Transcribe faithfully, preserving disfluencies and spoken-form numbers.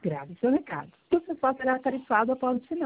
Grave seu recado. O seu será tarifado após o sinal.